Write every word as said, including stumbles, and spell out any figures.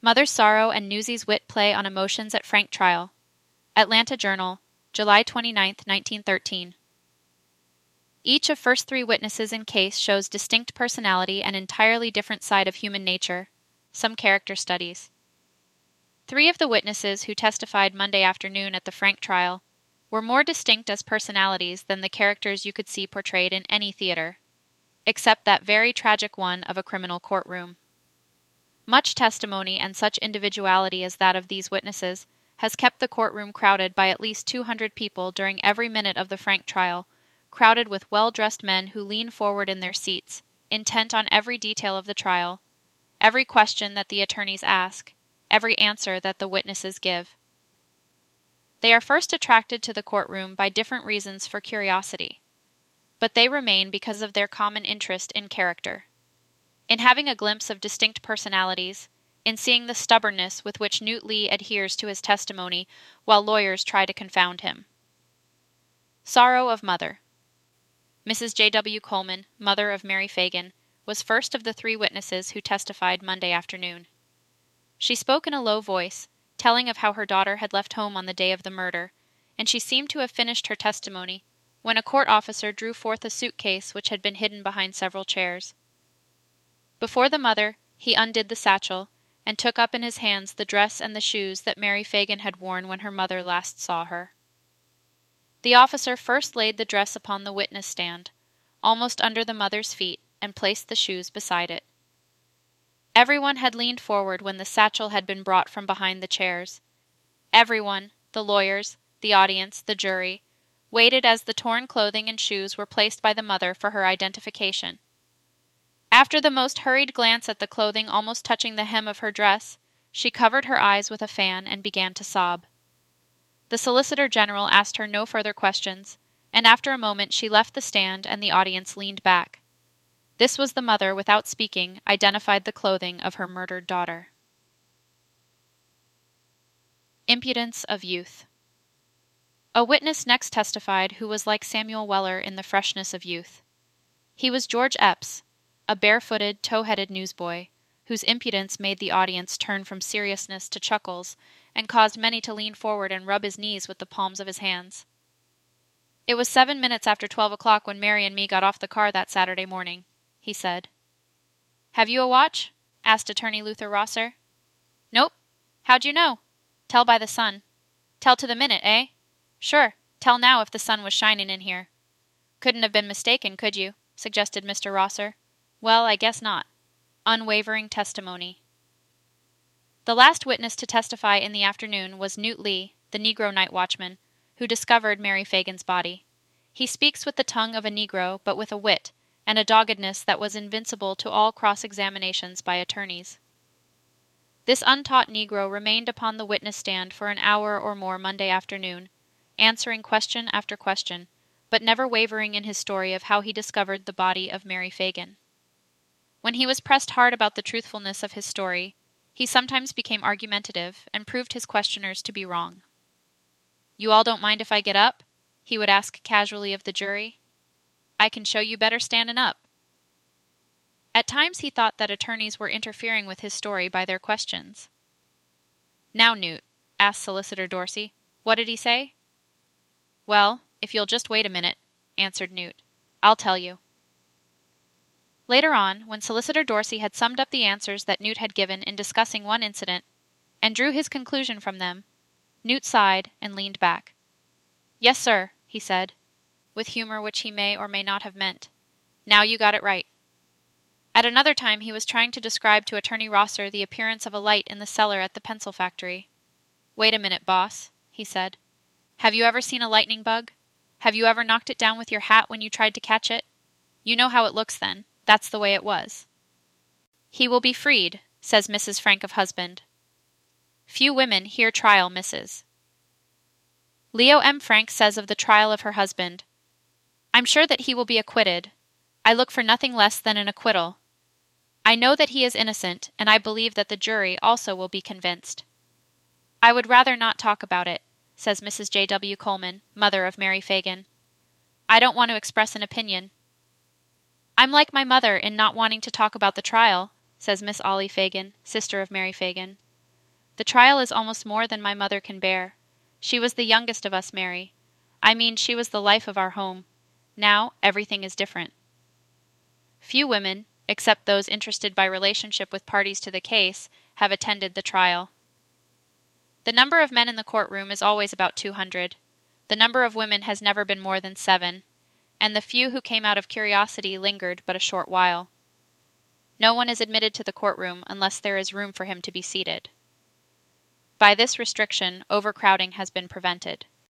Mother's sorrow and Newsy's wit play on emotions at Frank trial. Atlanta Journal, July twenty-ninth, nineteen thirteen. Each of first three witnesses in case shows distinct personality and entirely different side of human nature. Some character studies. Three of the witnesses who testified Monday afternoon at the Frank trial were more distinct as personalities than the characters you could see portrayed in any theater, except that very tragic one of a criminal courtroom. Much testimony and such individuality as that of these witnesses has kept the courtroom crowded by at least two hundred people during every minute of the Frank trial, crowded with well-dressed men who lean forward in their seats, intent on every detail of the trial, every question that the attorneys ask, every answer that the witnesses give. They are first attracted to the courtroom by different reasons for curiosity, but they remain because of their common interest in character, in having a glimpse of distinct personalities, in seeing the stubbornness with which Newt Lee adheres to his testimony while lawyers try to confound him. Sorrow of Mother. Missus J W Coleman, mother of Mary Fagan, was first of the three witnesses who testified Monday afternoon. She spoke in a low voice, telling of how her daughter had left home on the day of the murder, and she seemed to have finished her testimony when a court officer drew forth a suitcase which had been hidden behind several chairs. Before the mother, he undid the satchel, and took up in his hands the dress and the shoes that Mary Fagan had worn when her mother last saw her. The officer first laid the dress upon the witness stand, almost under the mother's feet, and placed the shoes beside it. Everyone had leaned forward when the satchel had been brought from behind the chairs. Everyone, the lawyers, the audience, the jury, waited as the torn clothing and shoes were placed by the mother for her identification. After the most hurried glance at the clothing almost touching the hem of her dress, she covered her eyes with a fan and began to sob. The Solicitor General asked her no further questions, and after a moment she left the stand and the audience leaned back. This was the mother, without speaking, identified the clothing of her murdered daughter. Impudence of youth. A witness next testified who was like Samuel Weller in the freshness of youth. He was George Epps, a barefooted, tow-headed newsboy, whose impudence made the audience turn from seriousness to chuckles, and caused many to lean forward and rub his knees with the palms of his hands. "It was seven minutes after twelve o'clock when Mary and me got off the car that Saturday morning," he said. "Have you a watch?" asked Attorney Luther Rosser. "Nope. How'd you know?" "Tell by the sun." "Tell to the minute, eh?" "Sure. Tell now if the sun was shining in here." "Couldn't have been mistaken, could you?" suggested Mister Rosser. "Well, I guess not." Unwavering testimony. The last witness to testify in the afternoon was Newt Lee, the Negro night watchman, who discovered Mary Fagan's body. He speaks with the tongue of a Negro, but with a wit and a doggedness that was invincible to all cross-examinations by attorneys. This untaught Negro remained upon the witness stand for an hour or more Monday afternoon, answering question after question, but never wavering in his story of how he discovered the body of Mary Fagan. When he was pressed hard about the truthfulness of his story, he sometimes became argumentative and proved his questioners to be wrong. "You all don't mind if I get up?" he would ask casually of the jury. "I can show you better standing up." At times he thought that attorneys were interfering with his story by their questions. "Now, Newt," asked Solicitor Dorsey, "what did he say?" "Well, if you'll just wait a minute," answered Newt, "I'll tell you." Later on, when Solicitor Dorsey had summed up the answers that Newt had given in discussing one incident, and drew his conclusion from them, Newt sighed and leaned back. "Yes, sir," he said, with humor which he may or may not have meant. "Now you got it right." At another time he was trying to describe to Attorney Rosser the appearance of a light in the cellar at the pencil factory. "Wait a minute, boss," he said. "Have you ever seen a lightning bug? Have you ever knocked it down with your hat when you tried to catch it? You know how it looks then. That's the way it was." "He will be freed," says Missus Frank of Husband. Few women hear trial misses. Leo M. Frank says of the trial of her husband, "I'm sure that he will be acquitted. I look for nothing less than an acquittal. I know that he is innocent, and I believe that the jury also will be convinced." "I would rather not talk about it," says Missus J W Coleman, mother of Mary Fagan. "I don't want to express an opinion." "I'm like my mother in not wanting to talk about the trial," says Miss Ollie Fagan, sister of Mary Fagan. The trial is almost more than my mother can bear. She was the youngest of us, Mary. I mean, she was the life of our home. Now, everything is different. Few women, except those interested by relationship with parties to the case, have attended the trial. The number of men in the courtroom is always about two hundred. The number of women has never been more than seven, and the few who came out of curiosity lingered but a short while. No one is admitted to the courtroom unless there is room for him to be seated. By this restriction, overcrowding has been prevented.